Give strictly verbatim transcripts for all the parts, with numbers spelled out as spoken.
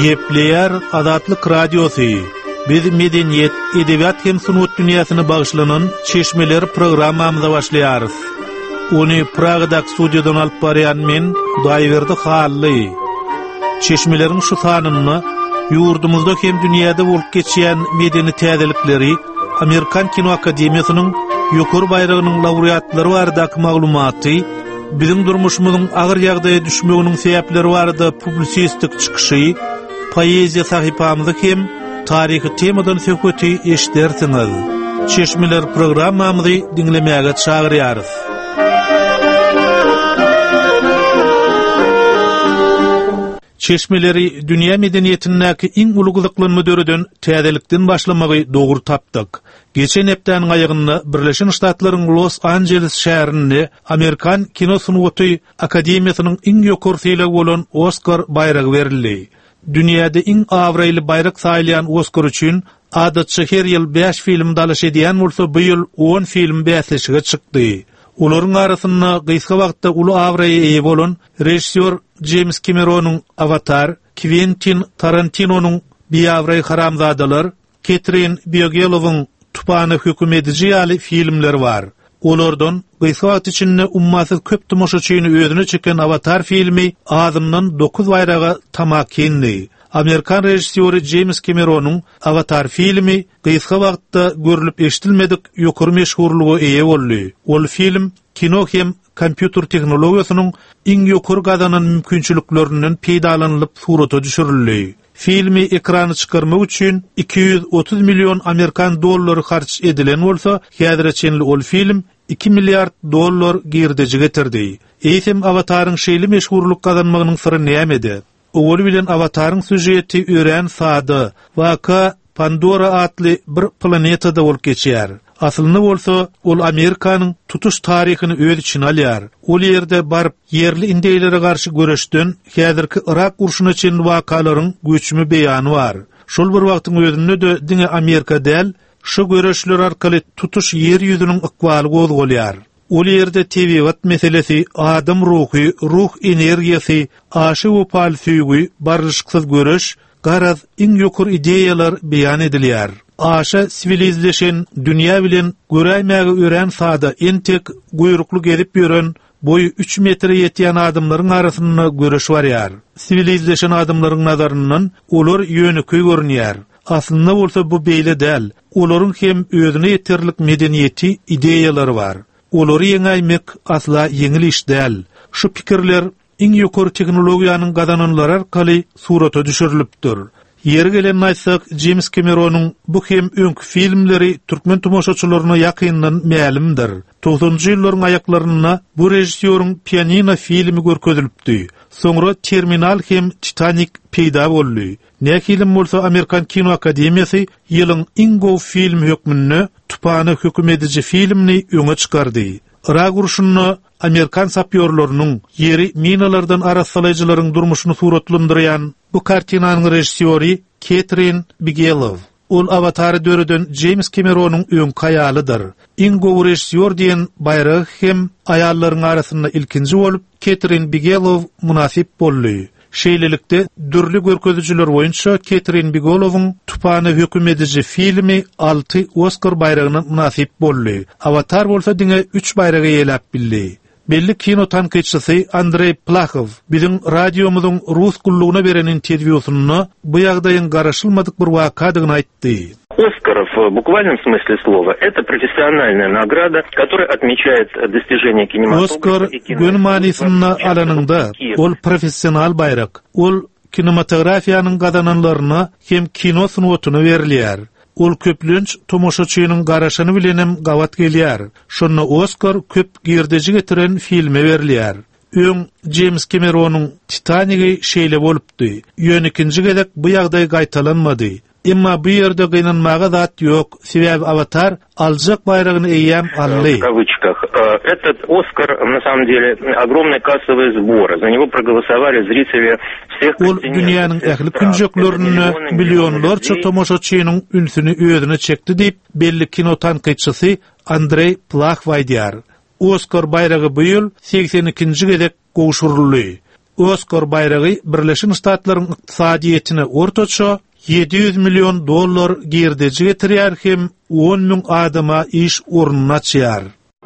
Gepleyer Azatlyk Radiosu. Biz medeniyet, edebiyat hem sunut dünýäsyna bagyşlanan Çeşmeler programmamyza başlaýarys. Onu Praga'dak studiodan alyp barýan men Daýberdi Hally. Çeşmelerin şu sanyny ýurdumyzda hem dünýäde bolup geçýän medeni täzelikleri Amerikan Kino Akademiýasynyň ýokary bayragynyň laureatlary barada maglumaty, bizim durmuşymyzyň agyr ýagdaýa düşmeginiň sebäpleri barada publisistik çykyşy, poeziýa sahypamyzy hem tarihi temadan söhbeti eşdersiňiz. Çeşmeler programmamyzy dinlemäge çagyrýarys. Çeşmeleri dünýä medeniýetindäki iň uluglyklanyny döreden täzelikden başlamagy dogry tapdyk. Geçen hepden aýagynda Birleşen Ştatlaryň Los Angeles şäherinde Amerikan Kino Sunuty Akademiýasynyň iň ýokary seýlegi bolan Oscar baýragy berildi. Dünýäde iň awraýly baýrak saýlayan Oscar üçin adatça her ýyl beş film dalaş edýän bolsa, bu ýyl on film bäsleşige çykdy. Olaryň arasynda gyska wagtda uly awraýa eýe bolan rejissor James Cameron'un Avatar, Quentin Tarantino'nun Biavray Haramzadalar, Catherine Biogelov'un Tupany höküm edici ýaly filmler var. Olardan gyska wagt içinde ummasyz köp tomoşaçyny özüne çeken Avatar filmi azymdan dokuz bayraga tamak kendi. Amerikan rejissori James Cameron'un Avatar filmi gyska wagtda görülip eşitilmedik ýokary meşhurlugy eýe boldy. Ol film kino hem kompýuter tehnologiýasynyň iň ýokary gazanan mümkinçiliklerinden peýdalanylyp surata düşürildi. Filmi ekrany çykarmak üçin iki yüz otuz milyon Amerikan dollary harç edilen bolsa, häzirçe ol film iki milliard dollar girdeji getirdi. Eýsem Avataryň şeýle meşhurluk gazanmagynyň syry näme? Owul bilen Avataryň süjeti ören sady, waka Pandora atly bir planetada bolup geçýär. Aslyny bolsa, ol Amerikanyň tutuş taryhyny öz içine alýar. Ol ýerde barıp yerli indeýlere garşy göreşden häzirki Irak urşuny üçin wakalaryň göçmü beýany bar. Şol bir wagtyň özünde de diňe Amerika däl, şu göreşler arkaly tutuş ýer ýüzüniň ykbaly gozgolýar. Ol ýerde tebigat meselesi, adam ruhy, ruh energiýasy, aşy we pal süýgi, barışyksyz göreş, garaz iň ýokary ideýalar beýan edilýär. Aşa sivilizleşen dünýä bilen göräýmäge ören sada entek guýrukly gelip ýören boyu üç metre ýetýän adamlaryň arasynda göreş barýar. Sivilizleşen adamlaryň nazaryndan olar ýönükli görünýär. Aslynda bolsa bu beýle däl. Olaryň hem özüne ýeterlik medeniýeti, ideýalary bar. Olary ýeňäýmek asla ýeňil iş däl. Şu pikirler iň ýokary teknologiýanyň gazananlary arkaly surata düşürilipdir. Yer gelen aýtsak, James Cameron'un bu hem öňkü filmleri türkmen tomoşaçylaryna ýakyndan mälimdir. doksanjy ýyllaryň aýaklaryna bu rejissörüň Pianino filmi görkezilipdi. Soňra Terminal hem Titanic peýda boldy. Näkilim bolsa Amerikan Kino Akademiýasy ýylyň iň gowy film hökmünde Tupany höküm edici filmini öňe çykardy. Irak urşuny Amerikan sapýorlarynyň ýeri minalardan arasalyjylaryň durmuşyny suratlandyrýan bu kartinanyň rejissori Catherine Bigelow. Ol Avatary döreden James Cameron'un öňkü haýalydyr. Iň gowy rejissor diýen baýragy hem aýallaryň arasynda ilkinji bolup Catherine Bigelow munasip boldy. Şeýlelikde dürli görkezüjiler boýunça Catherine Bigelow'un Tupany höküm edici filmi alty Oscar baýragyna munasip boldy. Avatar bolsa diňe üç baýraga ýelap bildi. Belli kino tanqidçisi Andrey Plakov bizim radiomyzyň rus gullugyna beren interwýusyny bu ýagdaýyň garaşylmadyk bir wakadygyny aýtdy. Оскар в буквальном смысле слова – это профессиональная награда, которая отмечает достижения кинематографа. Оскар гön manysynda alanynda ol professional bayrak. Ol kinematografiýanyň gazananlaryna hem kino sunutyny berilýär. Ol köplünç tomoşaçynyň garaşyny bilenem gawat gelýär. Şonda Oskar köp girdeji getiren filme berilýär. Öň James Cameron'un Titanic'i şeýle bolupdy. Ýönekinji gelek bu ýagdaý gaýtalanmady. Emma bu ýerde gynanmaga zat ýok. Sebäbi Avatar aljak baýragyny eýýäm ally. В кавычках. Этот Оскар, на самом деле, огромные кассовые сборы. За него проголосовали зрители всех континентов. Ol dünýäniň ähli künjeklerini milyonlarça tomoşaçynyň ünsüni özüne çekdi diýip belli kino tanqidçisi Andrey Plakov aýdýar. Oskar baýragy bu ýyl seksen ikinji gezek gowşuruldy. Oscar bayragy Birleşik Ştatlaryň ykdysadyetine ortaça yedi yüz milyon dollar girdiji getirýär hem on ming adama iş ornuny açýar.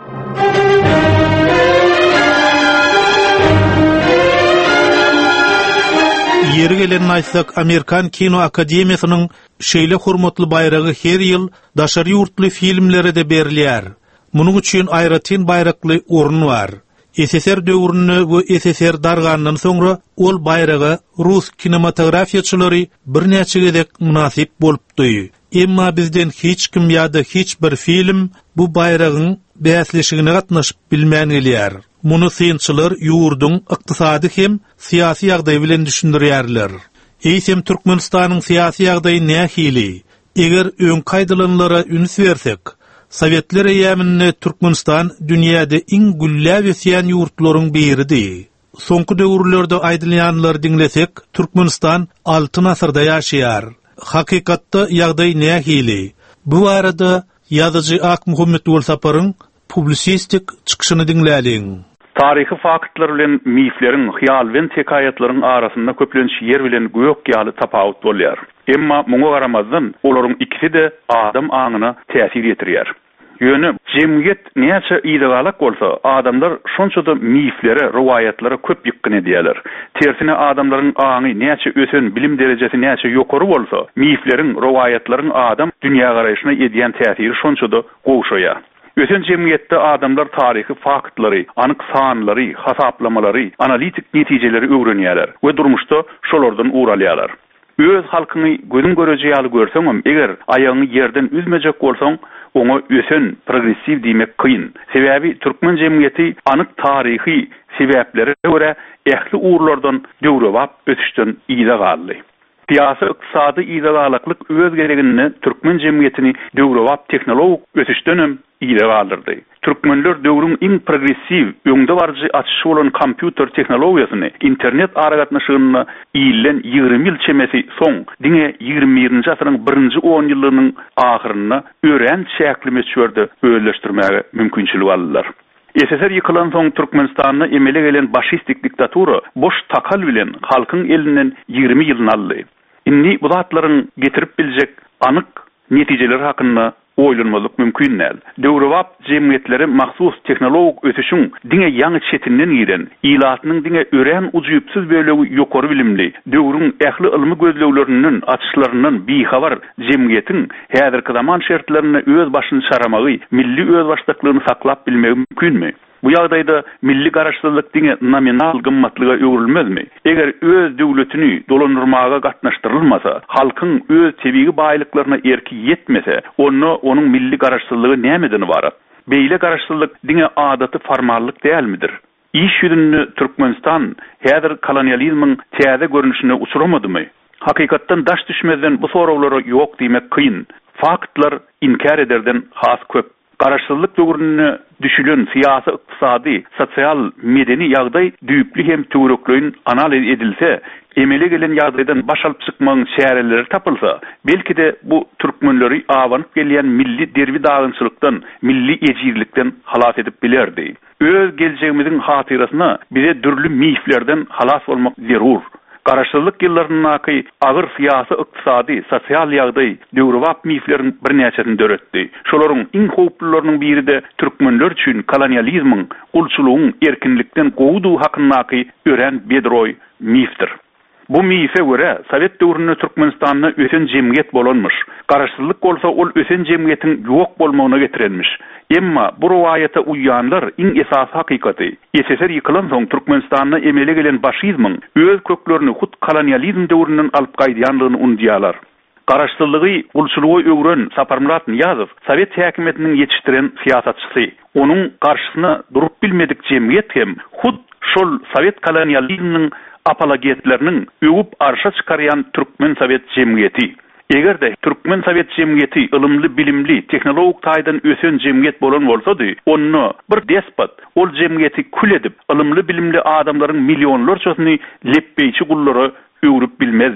Yeri gelen aýtsak, Amerikan Kino Akademiýasynyň şeýle hormatly bayragy her ýyl daşary ýurtly filmlere de berilýär. Munuň üçin aýratyn bayrakly orun bar. S S R döwrüne we S S R dargandan soňra ol bayragy Rus kinematografiýaçylary birnäçe gezek munasip bolupdy. Emma bizden hiç kim ýa-da hiç bir film bu bayragyň bäsleşigine gatnaşyp bilmän gelýär. Muny synçylar ýurdun ykdysady hem syýasy ýagdaý bilen düşündirýärler. Eýsem Türkmenistanyň syýasy ýagdaýy nähili? Eger öň kaýdalanlara üns bersek, Sovetler eýäminde Türkmenistan dünýäde iň güllä wesýän ýurtlaryň biridir. Soňky döwürlerde aýdylýanlar dinlesek, Türkmenistan altyn asyrda ýaşaýar. Hakykatda ýagdaý nähili? Bu arada ýazyjy Ak Muhammed Bolsaparyň publisistik çykyşyny dinläliň. Tarihi faktlar bilen miflerin, hyýal we hekaýatlaryň arasynda köplenç yer bilen gök ýaly tapawut bolýar. Emma muňa garamazdan olaryň ikisi de adam aňyna täsir etirýär. Ýöne jemgyýet näçe ýygalak bolsa, adamlar şonça da miflere, riwayatlary köp ýykyn edýärler. Tersine adamlaryň aňy näçe ösen, bilim derejesi näçe ýokary bolsa, miflerin, riwayatlaryň adam dünýä garaýyşyna edýän täsiri şonça da gowşaýar. Ösen jemgyýetde adamlar tarihi faktlary, anyk sanlary, hasaplamary, analitik netijeleri öwrenýärler we durmuşda şolardan uğralýarlar. Öz halkyny gözüň görejegi ýaly görseňem, eger aýagyny ýerden üzmejek bolsaň, oňa ösen, progressiv diýmek kyn. Sebäbi türkmen jemgyýeti anyk tarihi sebäplere görä ähli uğurlardan döwrewap ötüşden ýyla galdy. Siyasi ykdysady ýygalaklyk öz geregini türkmen jemgyýetini döwrewap teknologik ötüşdenem ýyla galdyrdy. Türkmenler döwrüň iň progressiv, öňde barjy açyşy bolan kompýuter tehnologiýasyny, internet aragatnaşygyny ýyldan ýygrimi ýyl çemesi soň, diňe ýygrimi birinji asyryň birinji on ýyllygynyň ahyryna ören şäklime çördi öýleşdirmäge mümkinçilik aldylar. S S R ýykylan soň Türkmenistanyny emele gelen başistik diktatura boş takal bilen halkyň elinden ýygrimi ýylyny aldy. Indi bu zatlaryň getirip biljek anyk netijeleri hakynda oýlanmalyk mümkin näl. Döwrewap jemgyýetleri mahsus teknologik ötüşüň diňe ýaňy çetinden giren, ýylatynyň diňe ören ujuýupsyz bölegi ýokary bilimli, döwrüň ähli ilmi gözlegleriniň açyşlarynyň bihabar jemgyýetiň häzirki zaman şertlerini öz başyny çaramagy, milli öz başlyklygyny saklap bilmegi mümkinmi? Bu ýagdaýda milli garaşsyzlyk diňe nominal gymmatlyga öwrülmezmi? Eger öz döwletini dolandyrmaga gatnaşdyrylmasa, halkyň öz tebigi baýlyklaryna erki ýetmese, onu onuň milli garaşsyzlygy nämeden ibarat? Beýle garaşsyzlyk diňe adaty formallyk dälmidir? İş ýüzünde Türkmenistan häzir kolonializmiň täze görünüşine uçuramadymy? Hakykatdan daş düşmezden bu sorawlara ýok diýmek kyn. Faktlar inkar ederden has köp. Garaşsyzlyk döwrüne düşülen syýasy, ykdysady, sosial, medeni ýagdaý düýpli hem töwerekliň analiz edilse, emele gelen ýagdaýdan baş alyp çykmagyň şäherleri tapylsa, belki de bu türkmenleri awanyp gelýän milli derbi dagynçylykdan, milli ejirlikden halas edip bilerdi. Öz geljegimiziň hatyrasyna bize dürli miflerden halas bolmak zerur. Garaşsyzlyk ýyllarynyňky agyr syýasy, ykdysady, sosial ýagdaý döwrewap mifleriň birnäçesini döretdi. Şolaryň iň howplullarynyň biri de türkmenler üçin kolonializmiň, gulçylygyň erkinlikden gowudu hakyndaky ören bedroy mifdir. Bu mife göre Sovet döwründe Türkmenistanyna ösen jemgyýet bolanmyş. Garaşsyzlyk bolsa ol ösen jemgyýetiň ýok bolmagyna getirenmiş. Emma bu riwayata uýanlar iň esas hakykaty. S S R ýykylan soň Türkmenistanyna emele gelen başizmiň öz köklerini hut kolonializm döwründen alyp gaýdýanlygyny unutýarlar. Garaşsyzlygy, gulçylygy öwren Saparmurat Niýazow Sovet häkimetiniň ýetişdiren syýasatçysy. Onuň garşysyna durup bilmedik jemgyýet hem hut şol Sovet kolonializminiň apologetlerinin öwüp arşa çykaryan Türkmen Sovet jemgyýeti. Egerde Türkmen Sovet jemgyýeti ilmli, bilimli, teknologik taýdan ösen jemgyýet bolan bolsady, onu bir despot ol jemgyýeti kül edip, ilmli, bilimli adamlaryň millionlarçasyny lepbeýçi gullary öwrüp bilmezdi.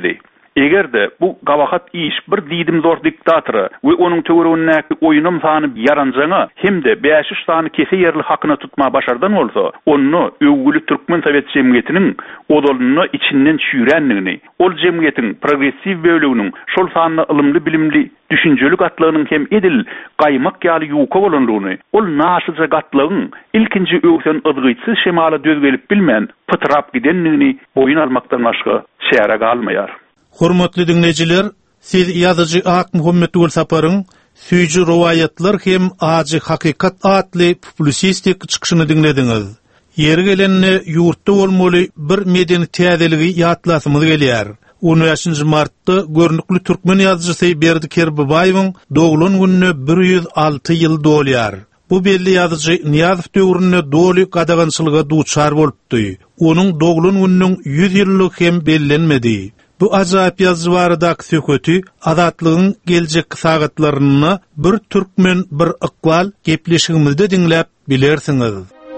Egerde bu gawahat iş bir diýdim zor diktatory we onuň töweregindäki oýunum sanyp yaranjaňa hemde beş yüz sany kese yerli hakyna tutma başardan bolsa, onu öwgüli Türkmen Sowet jemgyýetiniň odoluny içinden çüýrenligini, ol jemgyýetiň progressiw böleginiň şol sanly ilimli bilimli düşünjeli gatlygynyň hem edil gaýmak ýaly ýuka bolanlygyny, ol naşyja gatlygyň ilkinji öwsen ydgyçsy şemala döz gelip bilmän pytrap gidenligini boyun almakdan başga şäre galmaýar. Hormatly dinleyijiler, siz ýazyjy Ak Muhammed Ugul Saparyň Süýji rowaýatlar hem Aji Hakykat atly publisistik çykyşyny dinlediňiz. Ýeri gelenine ýurtda bolmaly bir medeni täzeligi ýatlasymyz gelýär. on beşinji martda görnükli türkmen ýazyjysy Berdi Kerbibaýewiň doglan gününe bir yüz alty ýyl dolýar. Bu belli ýazyjy Niýazow döwründe doly gadagançylyga duçar bolupdy. Onuň doglan gününiň yüz ýyllyk hem bellenmedi. Bu ajaýyp ýazyjy baradaky sököti azatlygyň geljek sagatlaryny bir türkmen bir iqbal gepleşigimizde dinläp bilersiňiz.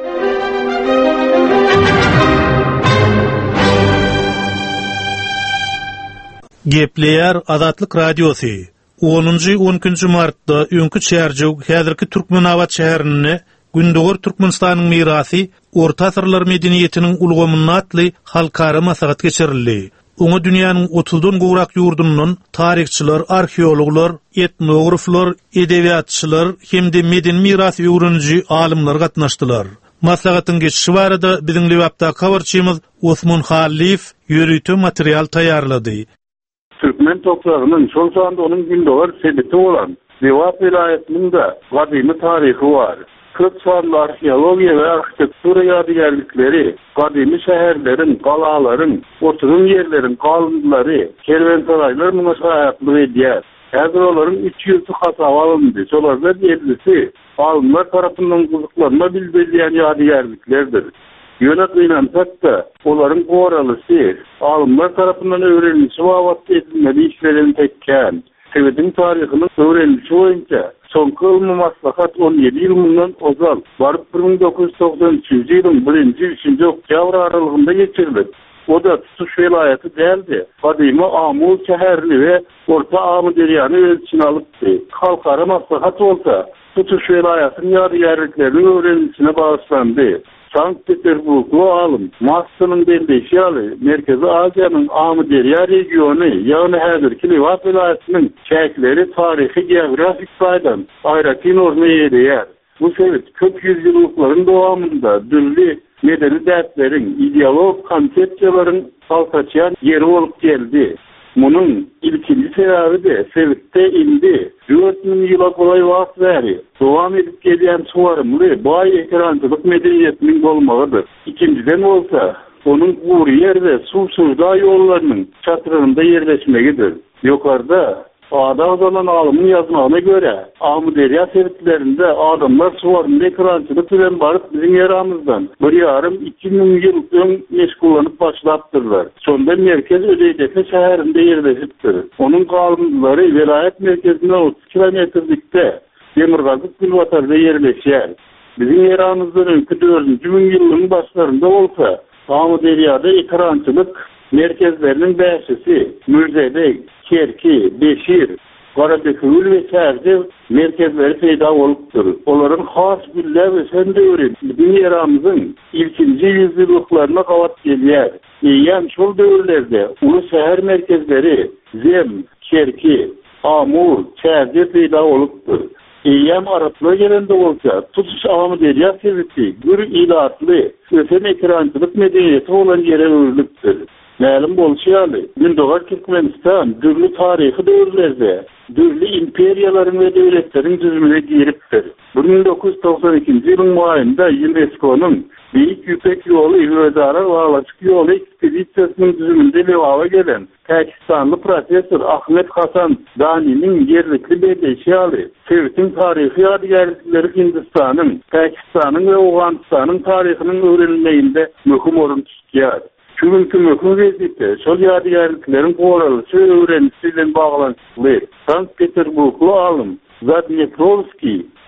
Gepleýär Azatlyk radiosi. onunji on üçinji martda öňkü çärjek häzirki Türkmenawat şäherini Gündoğur Türkmenistanyň mirasy orta asyrlar medeniýetiniň ulgamyny atly halkara maslahat geçirildi. Oňa dünýäniň otuzdan gowrak ýurdundan tarihçiler, arheologlar, etnograflar, edebiýatçylar hemde medeni miras öwreniji alymlar gatnaşdylar. Maslahatyň geçişi barada biziň Lewapda habarçymyz Osman Halif ýörüýtü material taýýarlady. Türkmen toprağının şol sanda onun Gündoğar sebeti olan Lewap vilayetinin de gadymy tarihi var. Köp sanly arheologiya ve arhitektura ýadygerlikleri, gadymy şäherlerin, galaların, oturum yerlerin kalıntıları, kerwensaraylar münasabetli edýär. Häzir olaryň üç ýyldy hasaba alındy. Şolardan ellisi alımlar tarapyndan gyzyklanma bildirilýän ýadygerliklerdir. Ýönet ýansak da olaryň goralysy alımlar tarapyndan öwrenilýän wagtda edilmeli işlerini tekkän. Sowetiň taryhynyň öwrenilişi boýunça soňky ilmi maslahat on ýedi ýyl mundan ozal baryp bir ming dokuz yüz toksan üçinji ýylyň birinji üçinji oktyabr aralygynda geçirildi. O da tutuş vilayeti däldi. Gadymy Amul şäherli we Orta Amy derýany öz içine alypdy. Halkara maslahat bolsa tutuş vilayatynyň ýadygerliklerini öwrenilişine baglandy. Sankt-Peterburglu alym Moskwaның belleşi ýaly Merkezi Aziýanyň Amy derýa regiony, ýagny häzirki Lewap vilayatynyň çäkleri taryhy geografik saýdan aýratyn orny ýerler. Bu sebäp köp ýüzýyllaryň dowamında dürli medeni däplerin, ideolog konsepsiýalaryň saltaçýan ýeri bolup geldi. Munun ilkinji sebebi de Sowetde indi dört ming ýyla golay wagt bäri dowam edip gelýän suwarymly baý ekrançylyk medeniýetiniň bolmagydyr. İkinciden bolsa, onuň gury ýerde suw-sujda ýollarynyň çatyrynda ýerleşmegidir. Ýokarda Adamdan alımın yazmagyna göre Amuderya sertlerinde adamlar suwarynda ekrançylyk bilen baryp biziň ýeramyzdan bir ýarym iki ming ýyl öň meşgullanyp başlapdyrlar. Sonda merkez Ödeýdeki şäherinde ýerleşipdir. Onuň galymlary vilayet merkezine otuz kilometrlikde Demirgazyk Gülbatarda ýerleşýär. Biziň ýeramyzdan öňkü dördünji ming ýylyň başlarynda bolsa Amuderyada ekrançylyk merkezlerinin beşisi Mürzebek, Kerki, Beşir, Garabekül ve Serdi merkezleri peyda olupdur. Olaryň has gülle ve sen döwri bizim ýeramyzyň ilkinji ýüzýyllyklaryna gawat gelýär. Ýa-ni şol döwürlerde uly şäher merkezleri Zem, Kerki, Amur, Serdi peyda olupdur. Eýem araplar gelende bolsa, tutuş Amy derýa sebäpli bir ilatly, ösen ekrançylyk medeniýeti bolan ýere öwrülipdir. Ma'lum bolşýaly, Gündoğar Türkmenistan dürli taryhy döwürlerde, dürli imperiýalaryň we döwletleriň düzümine giripdir. bir ming dokuz yüz toksan ikinji ýylyň maýynda UNESCO'nun Beýik Ýüpek ýoly Ýöwedara Waglaçyk ýoly ekspedisiýasynyň düzüminde Lewawa gelen Pakistanly professor Ahmet Hasan Dani'nin yerlikli belleşi ýaly Sowetiň taryhy ýadygerlikleri Hindistanyň, Pakistanyň we Awganystanyň taryhynyň öwrenilmeginde möhüm orun tutýar. Çünkü möhüm vaziyette şol ýadygerliklerin goralyşy öwrenişi bilen baglanşykly Sankt-Peterburglu alym Zadneprovski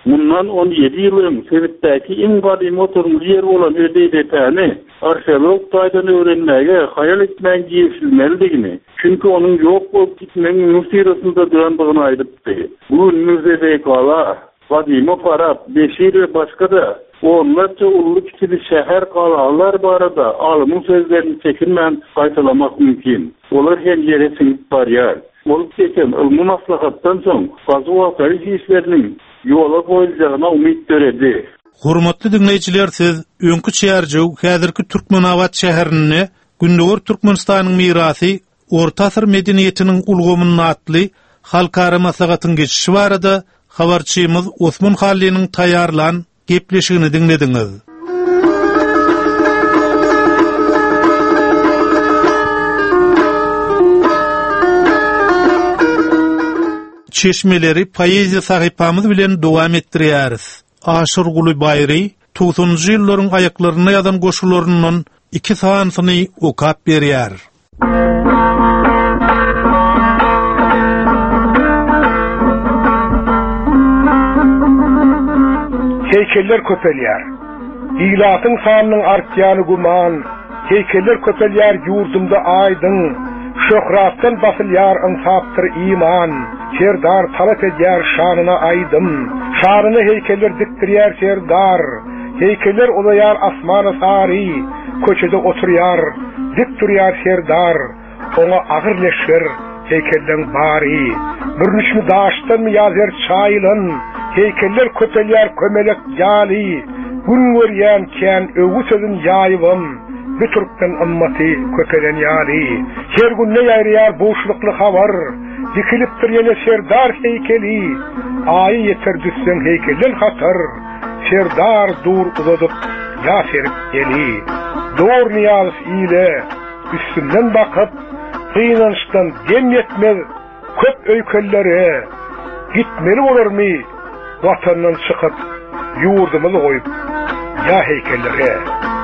Bundan on yedi ýylyň Sebitdäki iň gadymy oturmuş ýer bolan Ödeýdetäni arkeolog taýdan öwrenmäge hayal etmän giýişilmeligini, çünki onuň ýok bolup gitmegi müsirasynda durandygyny aýdypdy. Bu müzede kala gadymy Farab, Beşir we başga da onlarca ully kiçili şäher galalar barada alymyň sözlerini çekinmän gaýtalamak mümkin. Olar hem ýere siňip barýar. Bolup geçen ilmi maslahatdan soň gazy wagty işleriniň ýola goýuljagyna umyt berdi. Hormatly dinleýijiler, siz öňkü çärjew häzirki Türkmenawat şäherini Gündöwer Türkmenistanyň mirasy Orta Asyr medeniýetiniň ulgamyny atly halkara maslahatyň geçişi barada habarçymyz Osman Hallynyň taýýarlan gepleşigini dinlediňiz. Çeşmeleri poeziya sahypamyz bilen dowam etdirýäris. Aşyr Guly Bayry doksanjy ýyllaryň aýaklaryna ýazan goşularynyň iki sanasyny okap berýär. Heykeller köpelýär. İlatyň sanynyň artýany guman, heykeller köpelýär ýurdumda aýdyň. Şöhratdan basılýar insaptyr iman, serdar talap edýär şanyna aýdym. Şanyny heykeller dikdirýär serdar, heykeller olaýar asmana sary, köçede oturýar, dik durýar serdar, oňa agyr leşger heykelden bary. Bürnüşmi daşdan mı ýazer çaýlyn, heykeller köpelýär kömelek ýaly, gün görýän kän öwü sözün ýaýbym. Bütürkten ımmaty köpelen ýaly, her günne ýaýrýar boşlukly habar, dikilipdir ýene serdar heykeli, aýy ýeter düşsen heykelden hatar, serdar dur uzadyp ýaşerik geli. Dur niýaz ile üstünden bakyp, kynançdan dem ýetmez köp öýkelleri, gitmeli bolarmy watandan çykyp ýurdumyzy goýup ýa heykellere.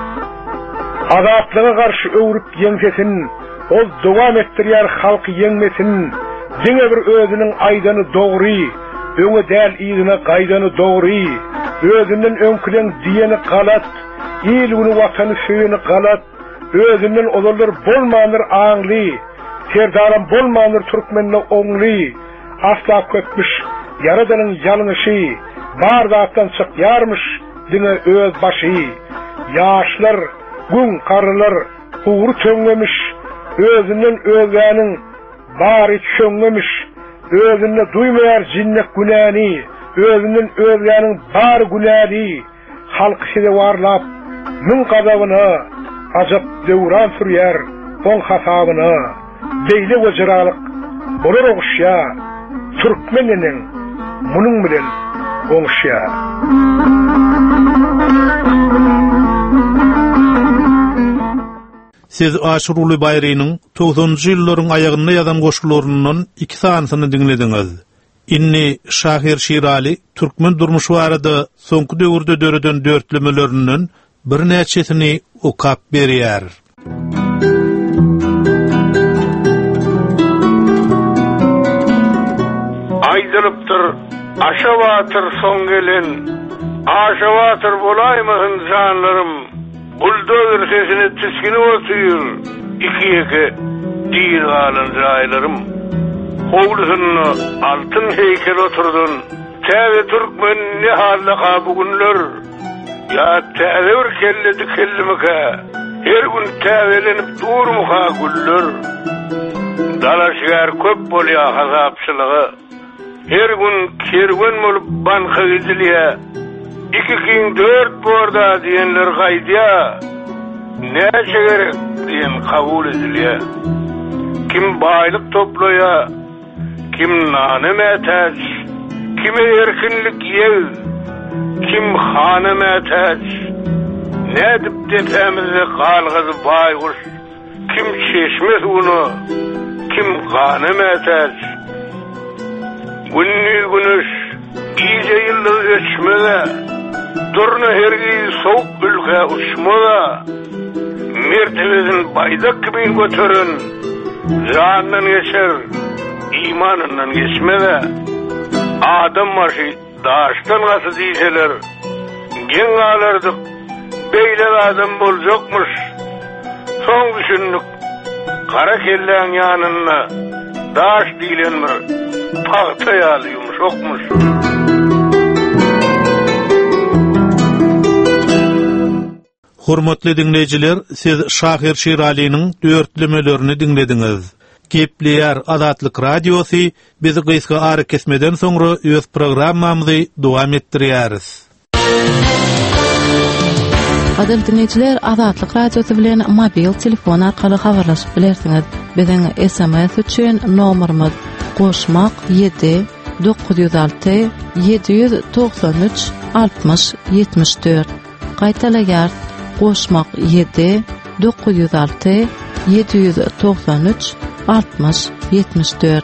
Azatlyga garşy öwrüp ýeňsesin, ol dowam etdirýär halky ýeňmesin, diňe bir özüniň aýdany dogry, öňe däl ýygyna gaýdany dogry, özünden öňkülen diýeni galat, ýylyny watany söýeni galat, özünden olarlar bolmandyr aňly, serdarym bolmandyr türkmenle oňly, asla köpmüş yaradanyň ýalňyşy, bar zatdan çykýarmyş diňe öz başy, ýaşlar gün karılar uğru çönglemiş, özünden özgäniň bari çönglemiş, özünde duymaýar jinnek günäni, özünden özgäniň bar günäni, halk şede warlap, min gazabyny, ajap döwran sürýär, on hasabyny, beýle wejralyk, bolar ogşya, türkmeniniň munyň bilen ogşya. Siz Aşyr Guly Bayrynyň doksanjy ýyllaryň aýagyna ýazan goşularynyň iki sanasyny dinlediňiz. Inni Şahir Şirali türkmen durmuşy barada soňky döwürde döreden dörtlemelerinden bir näçesini okap berýär. Aýdylypdyr aşawatyr soň gelen, aşawatyr bolaýmy hynjanlarym, buldozer sesini tiskini otyur, iki iki dir galan jaýlarym. Howlusyny altyn heykel oturdun, täze türkmen ne hallaka bugünler, ya täze bir kelle dikillimike, her gün täzelenip durmuka güller. Dalaşyar köp bolýar hazapçylygy, her gün kerwen bolup banka gidilýär. İki kin dört borda diyenler gaýdýa, näçe gerek diyen kabul edilýär. Kim baýlyk toplaýa, kim nany mätäç, kime erkinlik ýew, kim hany mätäç, nädip tepemizde galgyzy baýguş, kim çeşme suwuny, kim gany mätäç. Günni günüş, iýe ýyldyg geçmede, durna hergi soğuk ülke uçmada, mertebesini baydak gibi götürün, canından geçer, imanından geçmede, adam başı daştan gası diýseler, geň alardyk, beýle adam boljokmuş. Soň düşündük, kara kelläň ýanyna daş diýilen bir paýta ýaly ýumşokmuş. Hormatly dinleyijiler, siz Şahir Şirali'nin dörtlemelerini dinlediňiz. Gepleýär Azatlyk Radiosy bizi gysga ary kesmeden soňra öz programmamyzy dowam etdirýäris. Adil dinleyijiler, Azatlyk Radiosy bilen mobil telefon arkaly habarlaşyp bilersiňiz. Biziň S M S üçin nomerimiz goşmak yedi dokuz yüz altı yedi yüz doksan üç altmış yetmiş dört. Gaýtalaýar goşmak yedi dokuz yüz altı yedi yüz doksan üç altmış yetmiş dört.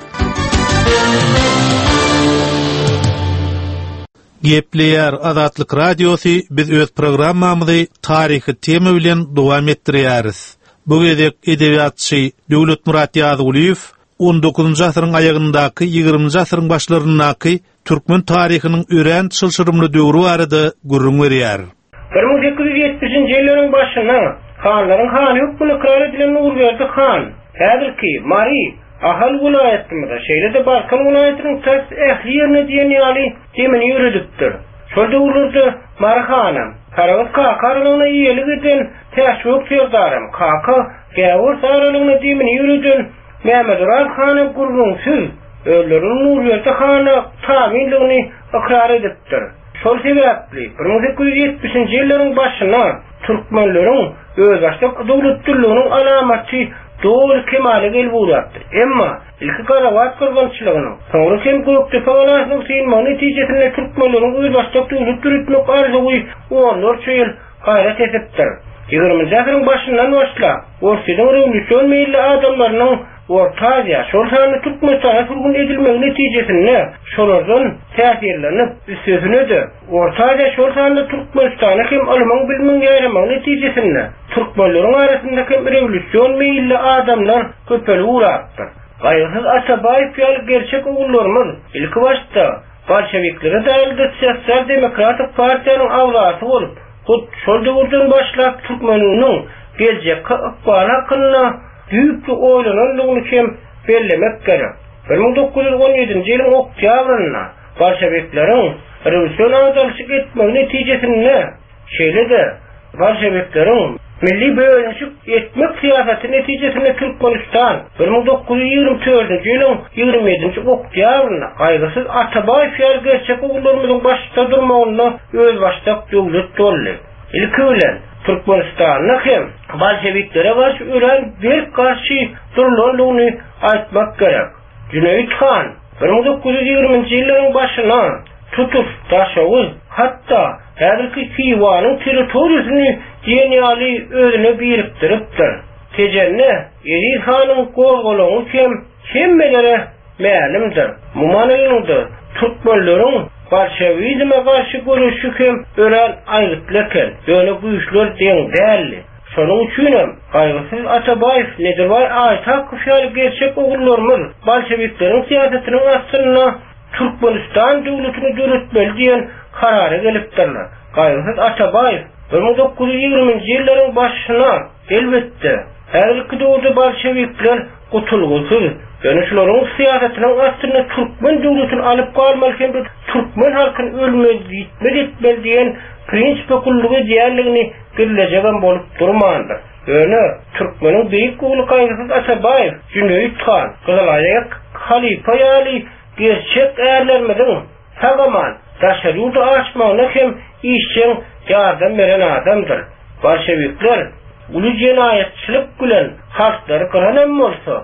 Gepleýär Azatlyk Radiosy biz öz programmamyzy taryhy tema bilen dowam etdirýäris. Bu gezek edebiýatçy Döwlet Murat Ýazyguliýew on dokuzunçy asyryň aýagyndaky ýygrymynçy asyryň başlaryndaky türkmen taryhynyň ören çylşyrymly döwri barada gurrun berýär. bir ming sekiz yüz ýetmişinçi ýyllaryň başyna hanlaryň hany hukmuny ikrar edilen Nurberdi han, häzirki Mari Ahal vilayetinde şeýle-de Balkan vilayetynyň täs ähli ýerine diýen ýaly temini ýürüdipdir. Şol döwürlerde Mari hanam Karawat Kaka aralygyna ýelik eden täşwik sözdarym Kaka Gäwür aralygyna temini ýürüden Mehmet Uraz hanam gurrunsyz öýlerin Nurberdi hana taýinligini ikrar edipdir. Şol sebäpli bir ming sekiz yüz ýetmişinçi ýyllaryň başyna türkmenleriň öz başlyk döwletçiliginiň alamaty doğru kemale gel bulatdır. Emma ilki Karawat kırgınçılığının sonra hem gökte fağalasının seyinma neticesinde Türkmenlerin öz başlık dövlet yürütmek arzuyu on dört yıl gayret ediptir. yigirminçi asyryň başyndan başla Ortadan revolüsyon meýilli adamlarynyň Orta Aziýa şol sany Türkmenistana sürgün edilmegi netijesinde şolardan täsirlenip üstüne Orta Aziýa şol sany Türkmenistana hem Alman bilmän ýaýramyň netijesinde Türkmenleriň arasynda hem revolüsyon meýilli adamlar köpeli uğrapdyr. Gaýrysyz Atabaýew ýaly gerçek ogullarymyz ilki başda bolşeviklere daýyldyrdy siyasal demokratik partiýanyň awzasy bolup, şol döwürden başlap Türkmenleriň geljek ykbaly hakyna büyük bir oýlananlygyny hem bellemek gerek. bir ming dokuz yüz on ýedinçi ýylyň oktýabrynda bolşevikleriň revolüsyon awzalyşyk etmegi netijesinde şeýle-de bolşevikleriň milli bölünşik etmek siýasaty netijesinde Türkmenistan bir ming dokuz yüz ýygrimi dördünçi ýylyň ýygrimi ýedinçi oktýabrynda gaýgysyz Atabaýew ýaly gerçek ogullarymyzyň başda durmagyna öz başlyk döwlet boldy. Ilki bilen Türkmenistanyň hem bolşeviklere garşy ören bir garşy durlanlygyny aýtmak gerek. Cüneyt Han bir ming dokuz yüz ýygrimiňçi ýyllaryň başyna tutup taşawuz hatda häzirki Kiwanyň territoriýasyny diýen ýaly özüne birikdiripdir. Tejenne Eri Hanyň gowgalagy hem hemmelere mälimdir. Mumanyňdy Türkmenleriň bolşevizme garşy görüşi hem ören aýrytlyken ýöne güýçler deň dälli. Şonuň üçin hem gaýgysyz Atabaýew nedir bar aýtak ýaly gerçek ogullarymyz bolşevikleriň siýasatynyň astyna Türkmenistan döwletini döretmeli diýen karara gelipdirler. Gaýgysyz Atabaýew bir ming dokuz yüz ýygrimiňçi ýyllaryň başyna elbetde häzirki döwürde bolşevikler gutulgusyz Gönüşlerin siyasetinin aslında Türkmen döwletini alıp galmalken bir Türkmen halkyn ölmez, gitmez etmez diyen prinsipe kullugy diýerligini birlejegen bolup durmandyr. Öňe Türkmeniň beýik ugly gaýgysyz Atabaýew, Cüneyt Han, Gyzalaýak, Halifa ýaly gerçek ärlermediň hagaman daşaryudy açmagyna hem işçiň ýardam beren adamdyr. Bolşevikler uly jenaýetçilik bilen halklary kıran bolsa,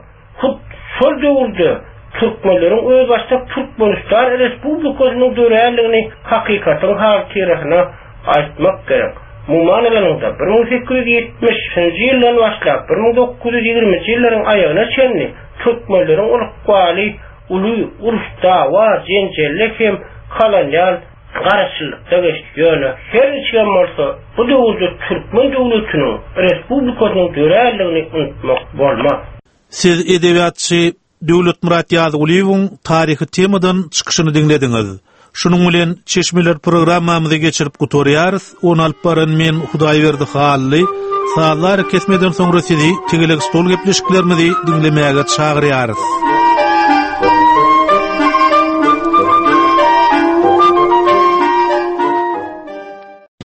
şol döwürde Türkmenleriň öz başda Türkmenistan Respublikasynyň döwürligini hakykatyň hakirasyna aýtmak gerek. Mumanylaryňda bir ming sekiz yüz ýetmişinçi ýyldan başlap bir ming dokuz yüz ýygrimiňçi ýyllaryň aýagyna çenli Türkmenleriň urukwaly uly uruşda wa jenjellik hem kalanýal garşylykda geçýär. Her içen bolsa bu döwürde Türkmen döwletiniň Respublikasynyň döwürligini unutmak bolmaz. Siz edebiýatçy Döwlet Murat Ýazyguliýewiň taryhy temadan çykyşyny dinlediňiz. Şunuň bilen Çeşmeler programmamyzy geçirip gutorýarys. Onu alyp baran men Hudaýberdi Hally. Saatlar kesmeden soňra sizi tegelik stol gepleşiklerimizi dinlemäge çagyrýarys.